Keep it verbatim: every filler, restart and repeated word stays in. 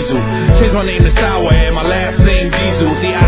Diesel. Changed my name to Sour and my last name Diesel. See, I